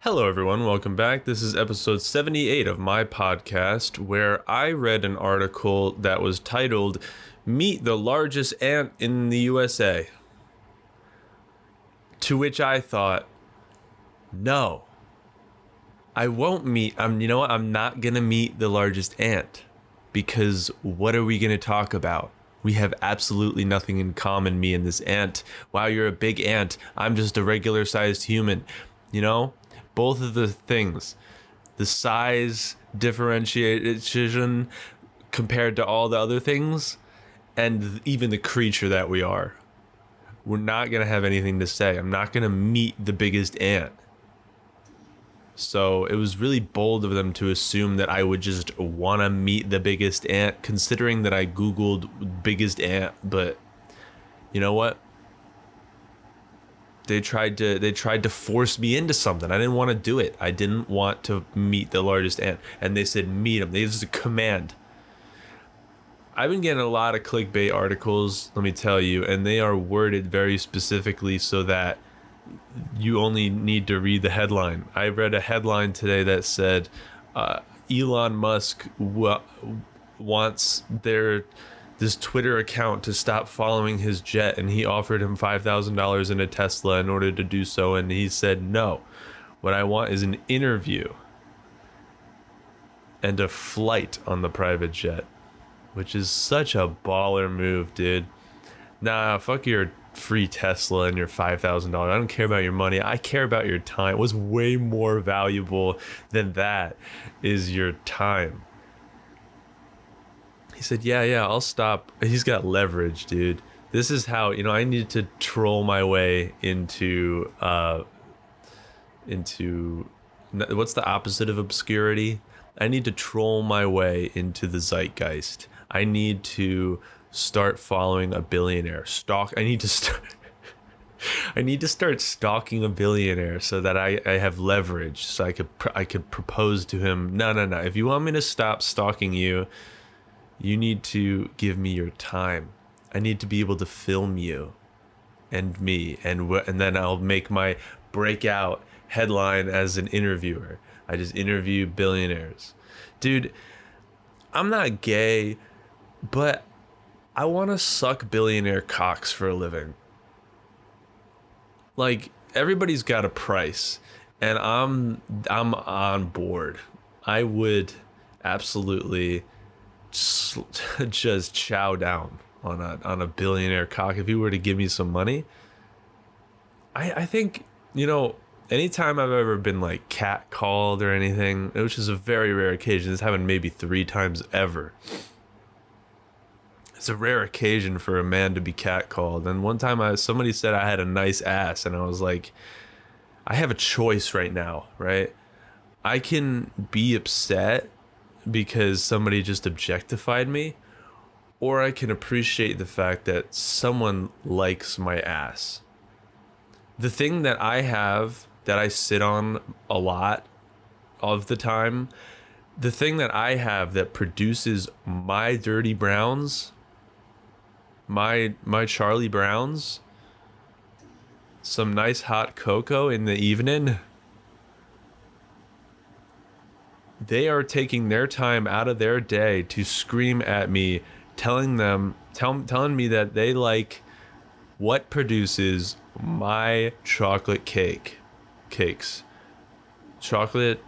Hello, everyone. Welcome back. This is episode 78 of my podcast, where I read an article that was titled, Meet the Largest Ant in the USA. To which I thought, no, I won't meet. I'm not going to meet the largest ant. Because what are we going to talk about? We have absolutely nothing in common, me and this ant. Wow, you're a big ant. I'm just a regular sized human. Both of the things, the size differentiation compared to all the other things, and even the creature that we are. We're not going to have anything to say. I'm not going to meet the biggest ant. So it was really bold of them to assume that I would just want to meet the biggest ant, considering that I Googled biggest ant. But you know what? They tried to force me into something. I didn't want to do it. I didn't want to meet the largest ant. And they said, meet him. This is a command. I've been getting a lot of clickbait articles, let me tell you, and they are worded very specifically so that you only need to read the headline. I read a headline today that said, Elon Musk wants this Twitter account to stop following his jet, and he offered him $5,000 in a Tesla in order to do so, and he said no. What I want is an interview and a flight on the private jet, which is such a baller move, dude. Nah, fuck your free Tesla and your $5,000. I don't care about your money. I care about your time. What's way more valuable than that is your time. He said, yeah, I'll stop. He's got leverage, dude. This is how, I need to troll my way into what's the opposite of obscurity? I need to troll my way into the zeitgeist. I need to start following a billionaire. I need to start stalking a billionaire so that I have leverage, so I could propose to him. No. If you want me to stop stalking you, you need to give me your time. I need to be able to film you and me, and then I'll make my breakout headline as an interviewer. I just interview billionaires. Dude, I'm not gay, but I want to suck billionaire cocks for a living. Like, everybody's got a price, and I'm on board. I would absolutely just chow down on a billionaire cock if he were to give me some money. I think, anytime I've ever been like catcalled or anything, which is a very rare occasion, this happened maybe 3 times ever. It's a rare occasion for a man to be catcalled. And one time somebody said I had a nice ass, and I was like, I have a choice right now, right? I can be upset because somebody just objectified me, or I can appreciate the fact that someone likes my ass. The thing that I have that I sit on a lot of the time, the thing that I have that produces my dirty browns, my Charlie Browns, some nice hot cocoa in the evening, they are taking their time out of their day to scream at me, telling me that they like what produces my chocolate cakes. Chocolate.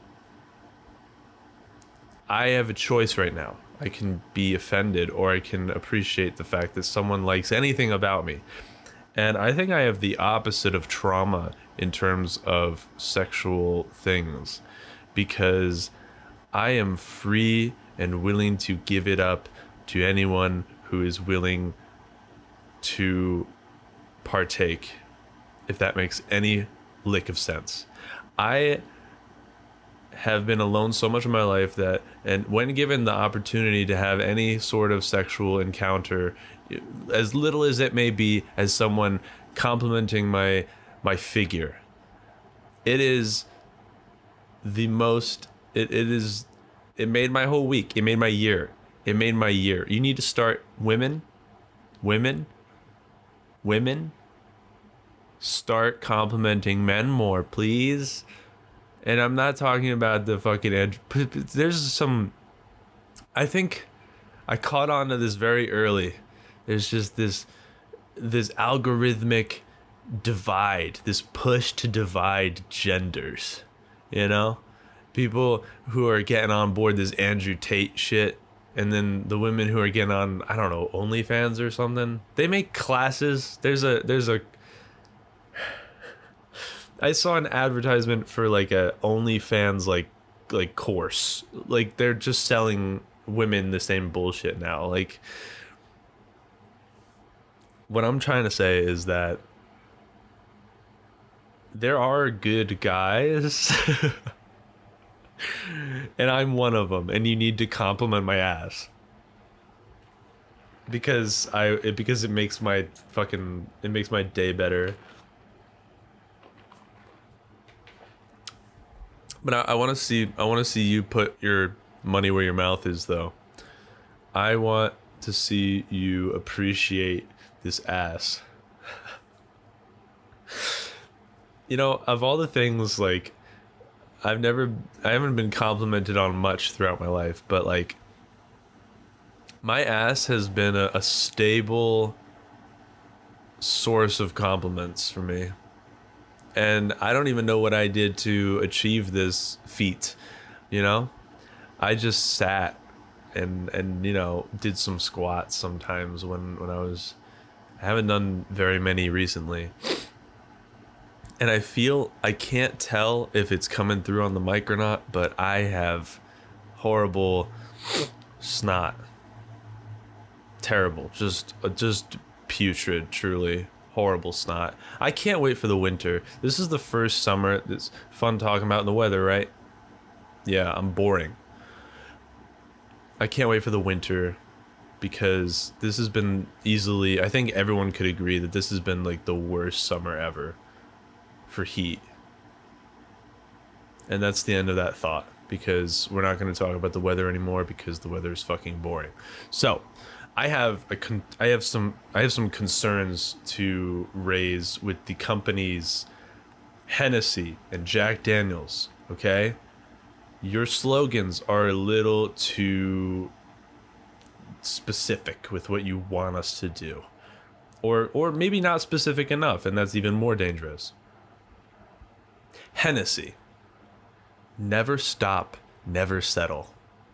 I have a choice right now. I can be offended, or I can appreciate the fact that someone likes anything about me. And I think I have the opposite of trauma in terms of sexual things, because I am free and willing to give it up to anyone who is willing to partake, if that makes any lick of sense. I have been alone so much of my life that, and when given the opportunity to have any sort of sexual encounter, as little as it may be, as someone complimenting my figure, it is the most, it made my whole week. It made my year. You need to start, women, start complimenting men more, please. And I'm not talking about the fucking edge. There's some. I think I caught on to this very early. There's just this algorithmic divide, this push to divide genders. You know, people who are getting on board this Andrew Tate shit, and then the women who are getting on, I don't know, OnlyFans or something. They make classes. There's a I saw an advertisement for like a OnlyFans like course. Like they're just selling women the same bullshit now. Like what I'm trying to say is that there are good guys and I'm one of them, and you need to compliment my ass. Because it makes my day better. But I want to see you put your money where your mouth is, though. I want to see you appreciate this ass. You know, of all the things, like, I haven't been complimented on much throughout my life, but like, my ass has been a stable source of compliments for me. And I don't even know what I did to achieve this feat, you know? I just sat and you know, did some squats sometimes when I haven't done very many recently. And I can't tell if it's coming through on the mic or not, but I have horrible snot. Terrible. Just putrid, truly. Horrible snot. I can't wait for the winter. This is the first summer. It's fun talking about the weather, right? Yeah, I'm boring. I can't wait for the winter because this has been easily, I think everyone could agree that this has been like the worst summer ever for heat. And that's the end of that thought, because we're not going to talk about the weather anymore because the weather is fucking boring. So, I have some concerns to raise with the companies Hennessy and Jack Daniels, okay? Your slogans are a little too specific with what you want us to do. Or maybe not specific enough, and that's even more dangerous. Hennessy. Never stop, never settle.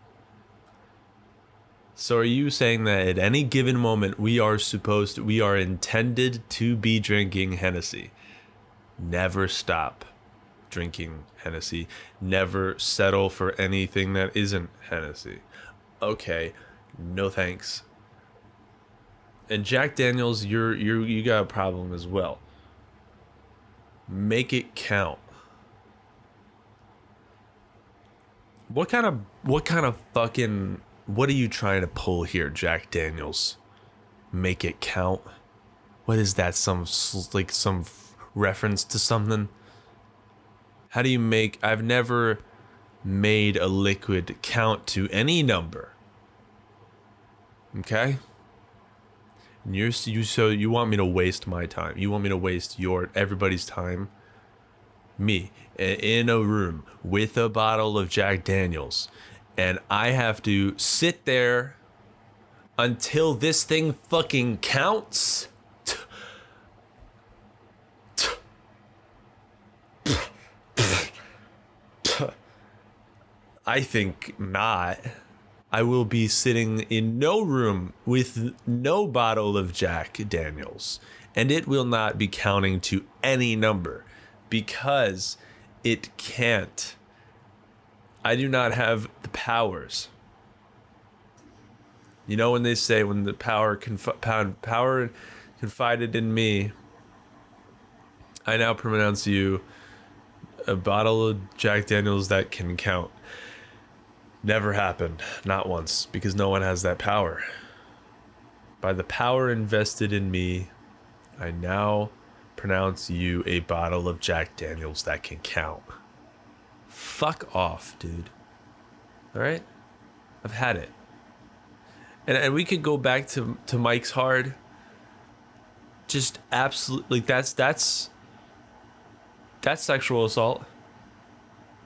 So are you saying that at any given moment we are intended to be drinking Hennessy? Never stop drinking Hennessy. Never settle for anything that isn't Hennessy. Okay, no thanks. And Jack Daniels, you got a problem as well. Make it count. What kind of fucking, what are you trying to pull here, Jack Daniels? Make it count? What is that? Some reference to something? How do you make? I've never made a liquid count to any number. Okay? And you want me to waste my time? You want me to waste everybody's time? Me in a room with a bottle of Jack Daniels, and I have to sit there until this thing fucking counts? I think not. I will be sitting in no room with no bottle of Jack Daniels, and it will not be counting to any number because it can't. I do not have the powers. You know when they say when the power confided in me, I now pronounce you a bottle of Jack Daniels that can count. Never happened. Not once. Because no one has that power. By the power invested in me, I now pronounce you a bottle of Jack Daniels that can count. Fuck off, dude. Alright? I've had it. And we could go back to Mike's Hard. Just absolutely, like that's sexual assault.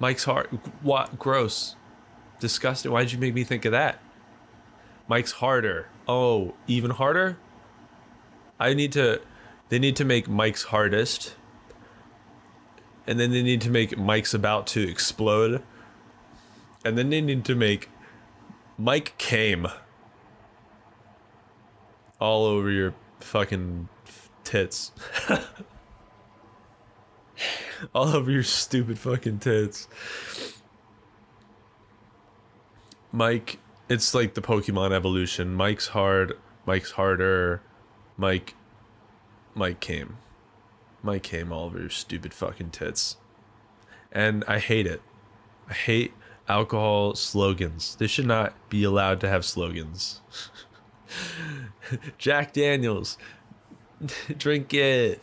Mike's hard. What? Gross. Disgusting. Why'd you make me think of that? Mike's harder. Oh, even harder? I need to. They need to make Mike's hardest. And then they need to make Mike's about to explode. And then they need to make Mike came all over your fucking tits. All over your stupid fucking tits. Mike, it's like the Pokemon evolution. Mike's hard, Mike's harder, Mike came. Mike came all over your stupid fucking tits. And I hate it. I hate alcohol slogans. They should not be allowed to have slogans. Jack Daniels, drink it.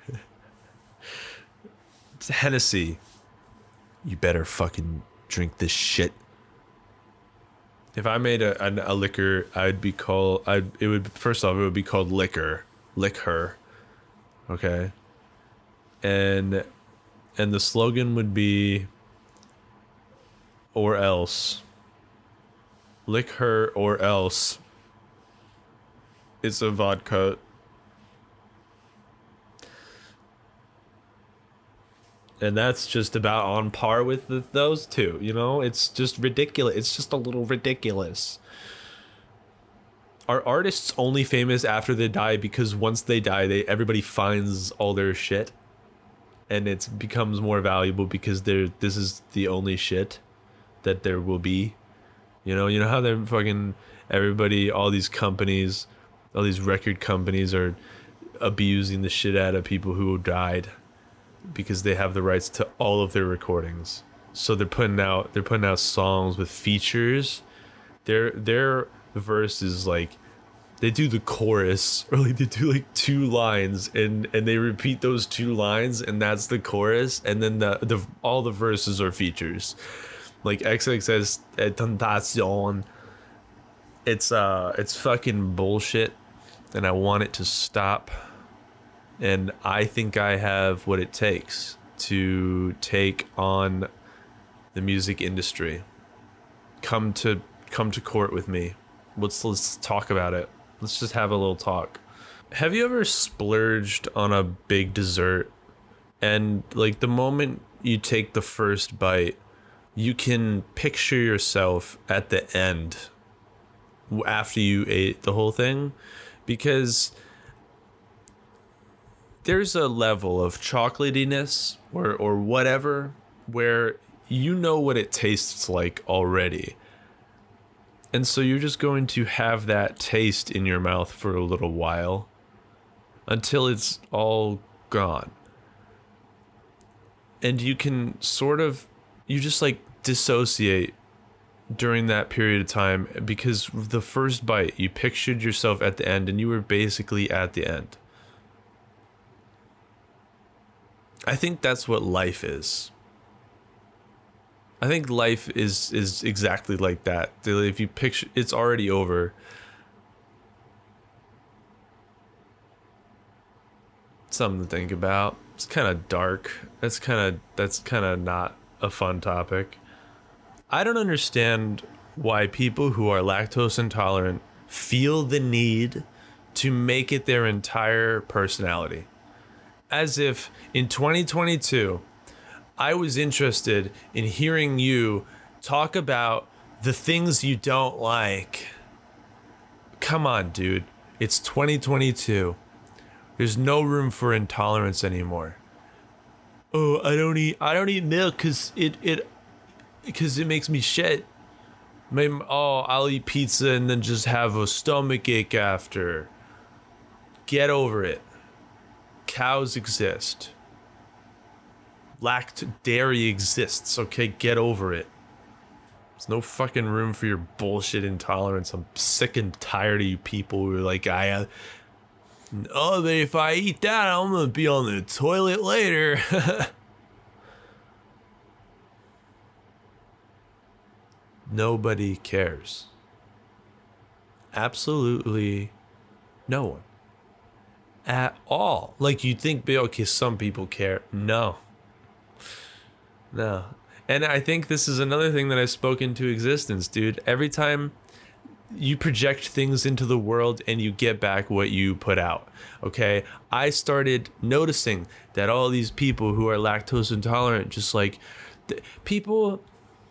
It's Hennessy. You better fucking drink this shit. If I made a liquor, I'd be called. It would first off, it would be called liquor, liquor. Okay. And the slogan would be, or else. Lick her or else. It's a vodka. And that's just about on par with those two, you know? It's just ridiculous. It's just a little ridiculous. Are artists only famous after they die because once they die, everybody finds all their shit? And it becomes more valuable because this is the only shit that there will be? You know how they're fucking... Everybody, all these companies, all these record companies are abusing the shit out of people who died because they have the rights to all of their recordings. So they're putting out songs with features. Their verse is like, they do the chorus, or like they do like 2 lines and they repeat those 2 lines and that's the chorus, and then the all the verses are features. Like XXS Tentacion. It's fucking bullshit and I want it to stop. And I think I have what it takes to take on the music industry. Come to court with me. Let's talk about it. Let's just have a little talk. Have you ever splurged on a big dessert and like the moment you take the first bite, you can picture yourself at the end after you ate the whole thing? Because there's a level of chocolatiness or whatever where you know what it tastes like already. And so you're just going to have that taste in your mouth for a little while until it's all gone. And you can you just like dissociate during that period of time because the first bite, you pictured yourself at the end and you were basically at the end. I think that's what life is. I think life is exactly like that. If you picture, it's already over. Something to think about. It's kind of dark. That's kind of not a fun topic. I don't understand why people who are lactose intolerant feel the need to make it their entire personality. As if in 2022, I was interested in hearing you talk about the things you don't like. Come on, dude. It's 2022. There's no room for intolerance anymore. Oh, I don't eat milk because it makes me shit. I'll eat pizza and then just have a stomach ache after. Get over it. Cows exist. Dairy exists, okay? Get over it. There's no fucking room for your bullshit intolerance. I'm sick and tired of you people who are like, but if I eat that, I'm gonna be on the toilet later. Nobody cares. Absolutely no one. At all. Like, you think, okay, some people care. No. And I think this is another thing that I spoke into existence, dude. Every time you project things into the world and you get back what you put out. Okay, I started noticing that all these people who are lactose intolerant, just like people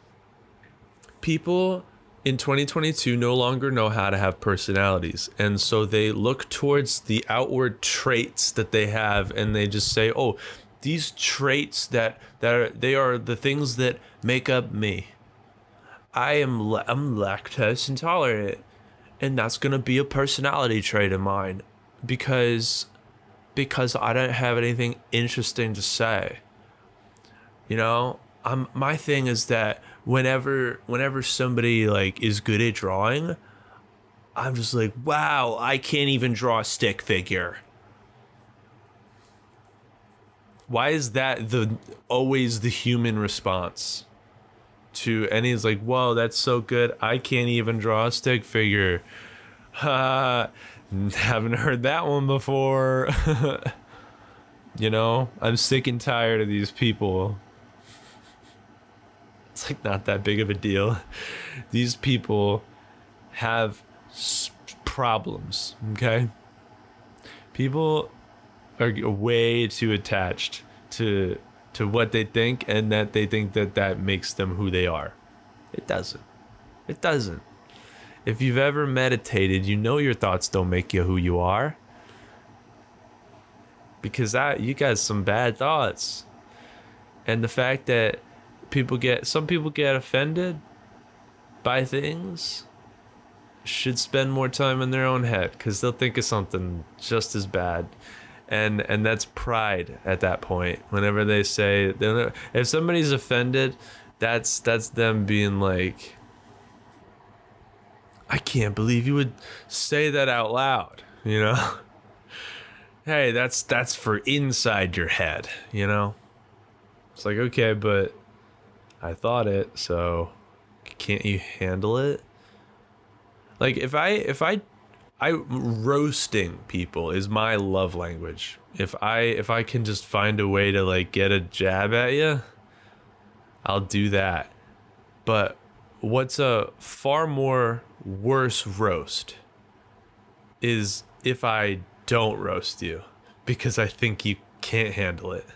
in 2022 no longer know how to have personalities, and so they look towards the outward traits that they have, and they just say, oh, these traits they are the things that make up me. I'm lactose intolerant, and that's gonna be a personality trait of mine because I don't have anything interesting to say. You know, my thing is that whenever somebody like is good at drawing, I'm just like, wow, I can't even draw a stick figure. Why is that always the human response to any? Is like, whoa, that's so good, I can't even draw a stick figure. Haven't heard that one before. You know, I'm sick and tired of these people. It's like not that big of a deal. These people have problems, okay? People are way too attached to what they think, and that they think that makes them who they are. It doesn't. It doesn't. If you've ever meditated, you know your thoughts don't make you who you are. Because you got some bad thoughts. And the fact that some people get offended by things should spend more time in their own head, because they'll think of something just as bad. And that's pride at that point. Whenever they say, if somebody's offended, that's them being like, I can't believe you would say that out loud, you know? Hey, that's for inside your head, you know? It's like, okay, but I thought it, so can't you handle it? Like if I roasting people is my love language. If I can just find a way to like get a jab at you, I'll do that. But what's a far more worse roast is if I don't roast you because I think you can't handle it.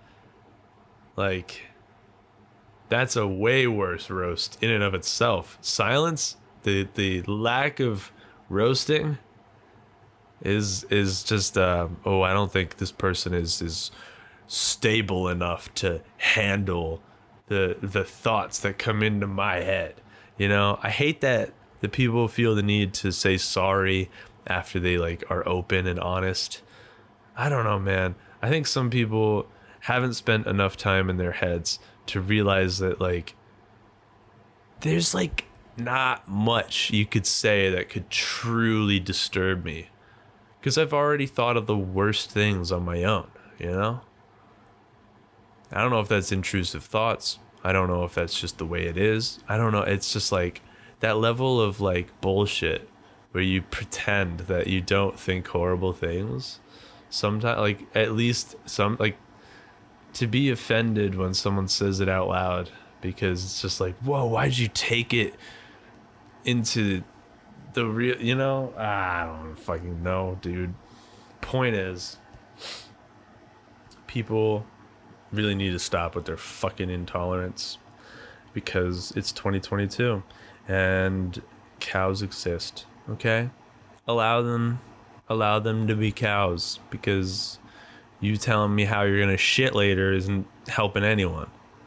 Like, that's a way worse roast in and of itself. Silence, the lack of roasting is just oh, I don't think this person is stable enough to handle the thoughts that come into my head. You know, I hate that the people feel the need to say sorry after they like are open and honest. I don't know, man. I think some people haven't spent enough time in their heads to realize that like there's like not much you could say that could truly disturb me, because I've already thought of the worst things on my own, you know? I don't know if that's intrusive thoughts. I don't know if that's just the way it is. I don't know. It's just like that level of like bullshit where you pretend that you don't think horrible things. Sometimes, like, at least some, like, to be offended when someone says it out loud, because it's just like, whoa, why'd you take it into the real, you know? I don't fucking know, dude. Point is, people really need to stop with their fucking intolerance, because it's 2022 and cows exist, okay? Allow them to be cows, because you telling me how you're gonna shit later isn't helping anyone.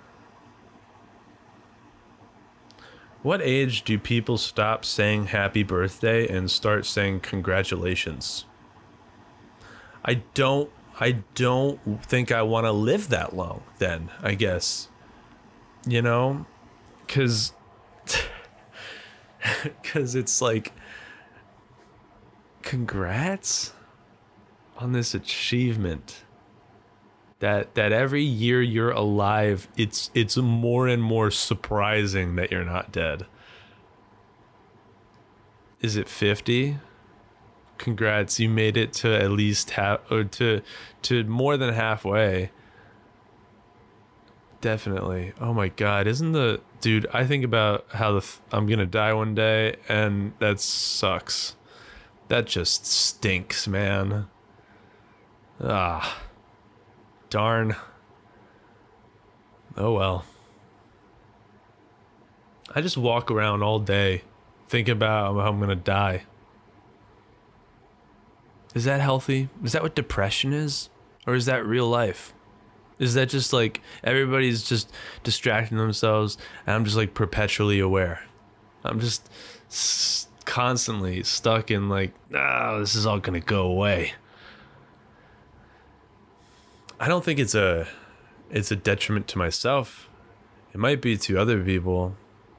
What age do people stop saying happy birthday and start saying congratulations? I don't think I want to live that long then, I guess. You know? Cause it's like, congrats on this achievement that every year you're alive, it's more and more surprising that you're not dead. Is it 50? Congrats, you made it to at least half, or to more than halfway. Definitely. Oh my God. Isn't the dude? I think about how I'm gonna die one day, and that sucks. That just stinks, man. Ah, darn. Oh well. I just walk around all day thinking about how I'm gonna die. Is that healthy? Is that what depression is? Or is that real life? Is that just like everybody's just distracting themselves and I'm just like perpetually aware? I'm just constantly stuck in like, this is all gonna go away. I don't think it's a detriment to myself. It might be to other people.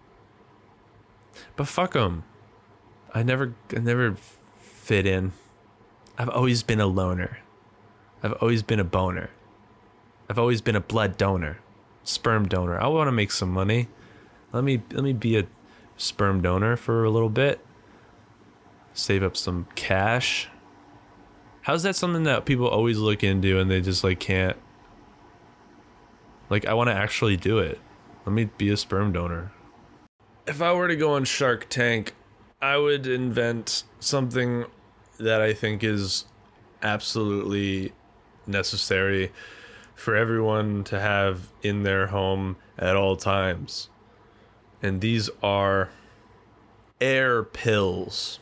But fuck them. I never fit in. I've always been a loner. I've always been a boner. I've always been a blood donor, sperm donor. I want to make some money. Let me be a sperm donor for a little bit. Save up some cash. How's that something that people always look into and they just like can't? Like, I want to actually do it. Let me be a sperm donor. If I were to go on Shark Tank, I would invent something that I think is absolutely necessary for everyone to have in their home at all times. And these are air pills.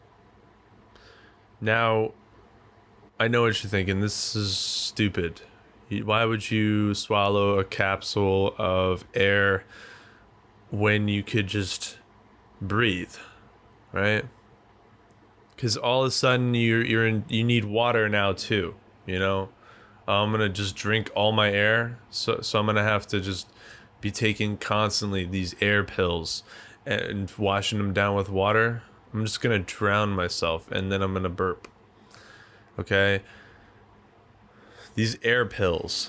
Now, I know what you're thinking. This is stupid. Why would you swallow a capsule of air when you could just breathe, right? Because all of a sudden you need water now too, you know? I'm gonna just drink all my air, so I'm gonna have to just be taking constantly these air pills and washing them down with water. I'm just gonna drown myself and then I'm gonna burp. Okay? These air pills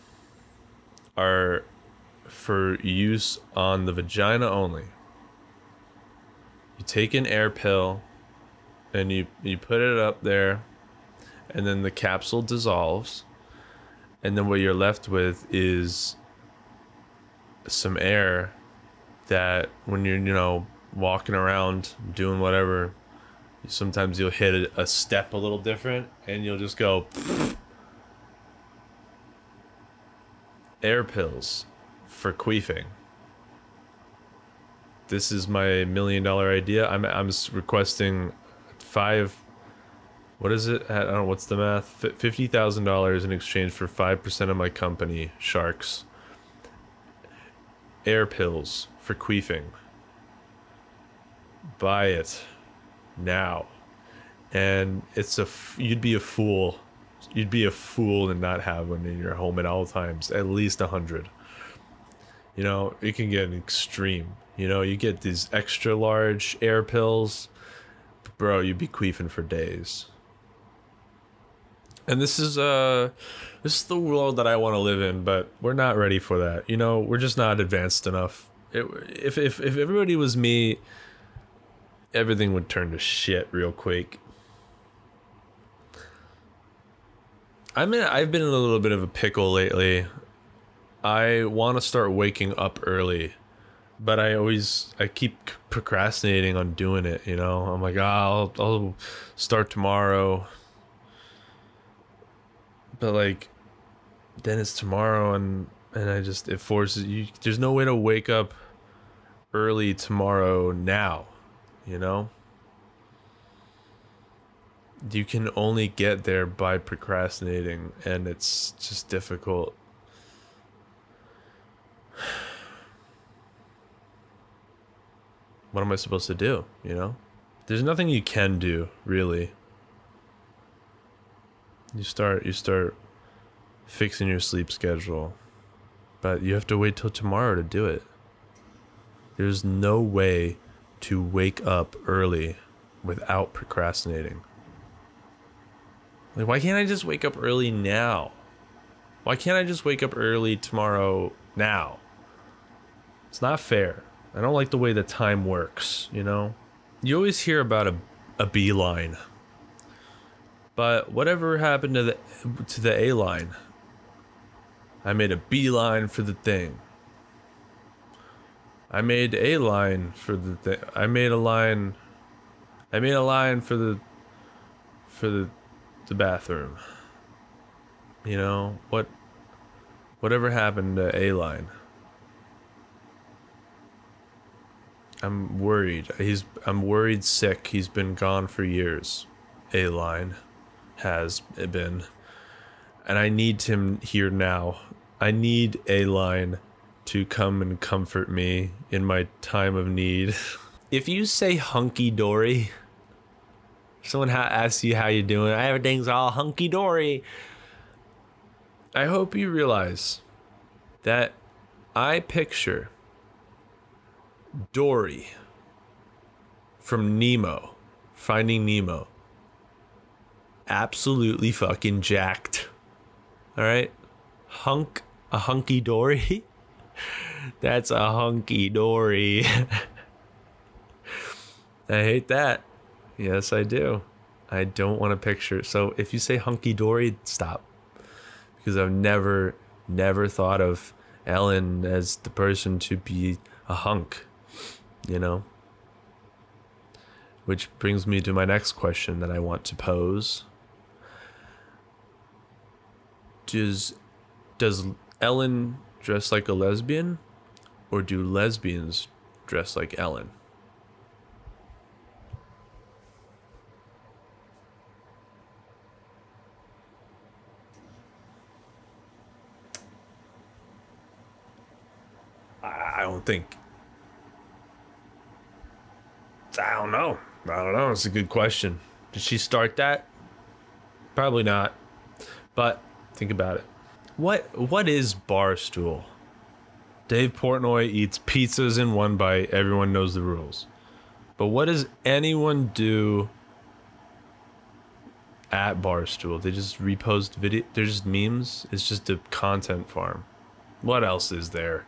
are for use on the vagina only. You take an air pill and you put it up there, and then the capsule dissolves, and then what you're left with is some air that when you're, you know, walking around doing whatever, sometimes you'll hit a step a little different and you'll just go air pills for queefing. This is my $1 million idea. I'm requesting what is it? I don't know, what's the math? $50,000 in exchange for 5% of my company, Sharks. Air pills for queefing. Buy it now. And you'd be a fool. You'd be a fool to not have one in your home at all times. At least 100. You know, it can get extreme. You know, you get these extra large air pills. Bro, you'd be queefing for days. And this is the world that I want to live in, but we're not ready for that. You know, we're just not advanced enough. If everybody was me, everything would turn to shit real quick. I've been in a little bit of a pickle lately. I want to start waking up early, but I keep procrastinating on doing it, you know? I'm like, I'll start tomorrow. But like, then it's tomorrow and it forces you. There's no way to wake up early tomorrow now, you know? You can only get there by procrastinating, and it's just difficult. What am I supposed to do, you know? There's nothing you can do, really. You start fixing your sleep schedule, but you have to wait till tomorrow to do it. There's no way to wake up early without procrastinating. Like, why can't I just wake up early now? Why can't I just wake up early tomorrow now? It's not fair. I don't like the way the time works, you know? You always hear about a B line. But whatever happened to the A line? I made a beeline for the thing. I made a line for the thing. I made a line for the bathroom. You know, whatever happened to A line? I'm worried. I'm worried sick. He's been gone for years. A line has been. And I need him here now. I need A line to come and comfort me in my time of need. If you say hunky dory, someone asks you how you doing, everything's all hunky dory. I hope you realize that I picture Dory from Nemo, Finding Nemo, absolutely fucking jacked. All right, a hunky dory. That's a hunky dory. I hate that. Yes, I do. I don't want to picture. So if you say hunky dory, stop. Because I've never thought of Ellen as the person to be a hunk, you know? Which brings me to my next question that I want to pose. Does Ellen dress like a lesbian, or do lesbians dress like Ellen? I don't think. I don't know. It's a good question. Did she start that? Probably not. But think about it. What is Barstool? Dave Portnoy eats pizzas in one bite. Everyone knows the rules. But what does anyone do at Barstool? They just repost video. They're just memes. It's just a content farm. What else is there?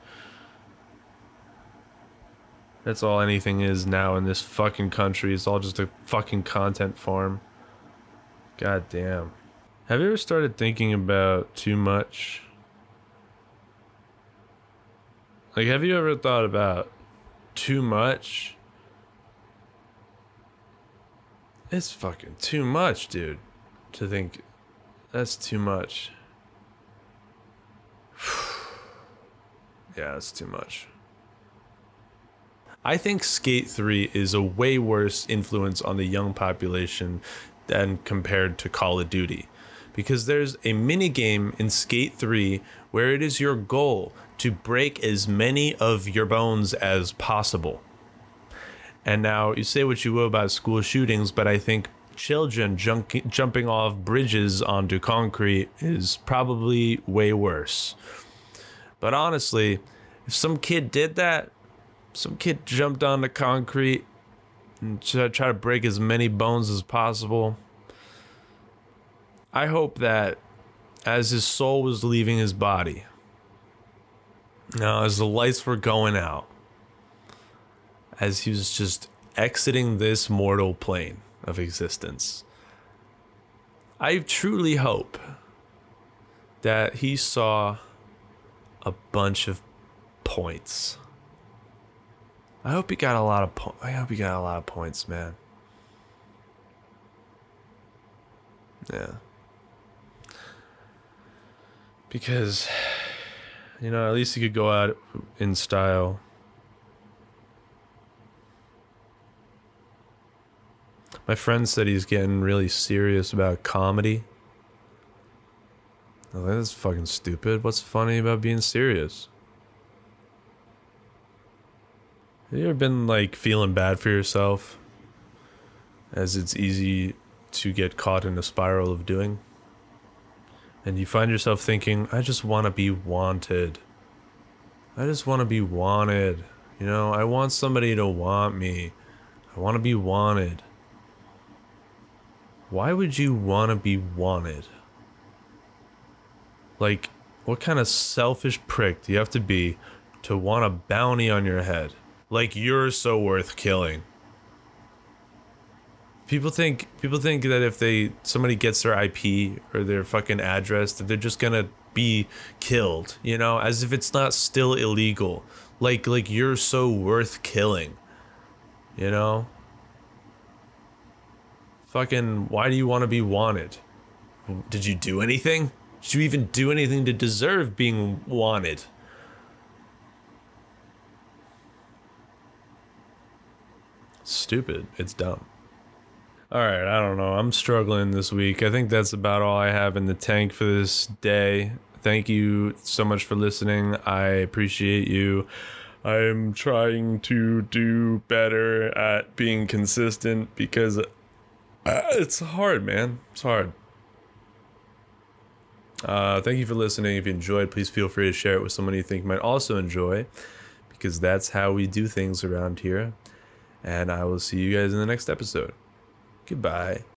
That's all anything is now in this fucking country. It's all just a fucking content farm. God damn. Have you ever started thinking about too much? Like, have you ever thought about too much? It's fucking too much, dude. To think that's too much. Yeah, that's too much. I think Skate 3 is a way worse influence on the young population than compared to Call of Duty. Because there's a mini game in Skate 3 where it is your goal to break as many of your bones as possible. And now, you say what you will about school shootings, but I think children jumping off bridges onto concrete is probably way worse. But honestly, if some kid did that, some kid jumped onto concrete and try to break as many bones as possible, I hope that as his soul was leaving his body, now as the lights were going out, as he was just exiting this mortal plane of existence, I truly hope that he saw a bunch of points. I hope he got a lot of points, man. Yeah. Because, you know, at least he could go out in style. My friend said he's getting really serious about comedy. I was like, that's fucking stupid. What's funny about being serious? Have you ever been, like, feeling bad for yourself? As it's easy to get caught in a spiral of doing? And you find yourself thinking, I just want to be wanted. I just want to be wanted. You know, I want somebody to want me. I want to be wanted. Why would you want to be wanted? Like, what kind of selfish prick do you have to be to want a bounty on your head? Like, you're so worth killing. People think that if somebody gets their IP or their fucking address, that they're just gonna be killed, you know, as if it's not still illegal. Like you're so worth killing, you know? Fucking, why do you want to be wanted? Did you do anything? Did you even do anything to deserve being wanted? Stupid. It's dumb. Alright, I don't know. I'm struggling this week. I think that's about all I have in the tank for this day. Thank you so much for listening. I appreciate you. I'm trying to do better at being consistent because it's hard, man. It's hard. Thank you for listening. If you enjoyed, please feel free to share it with someone you think might also enjoy, because that's how we do things around here. And I will see you guys in the next episode. Goodbye.